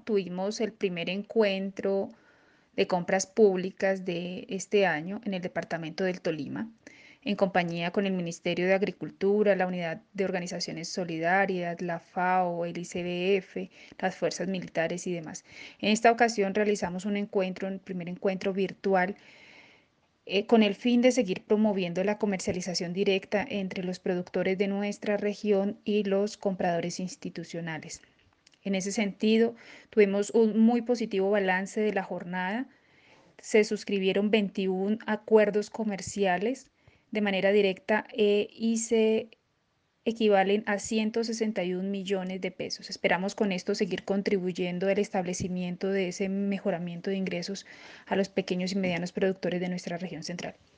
tuvimos el primer encuentro de compras públicas de este año en el departamento del Tolima, en compañía con el Ministerio de Agricultura, la Unidad de Organizaciones Solidarias, la FAO, el ICBF, las fuerzas militares y demás. En esta ocasión realizamos un primer encuentro virtual con el fin de seguir promoviendo la comercialización directa entre los productores de nuestra región y los compradores institucionales. En ese sentido, tuvimos un muy positivo balance de la jornada. Se suscribieron 21 acuerdos comerciales de manera directa y se equivalen a 161 millones de pesos. Esperamos con esto seguir contribuyendo al establecimiento de ese mejoramiento de ingresos a los pequeños y medianos productores de nuestra región central.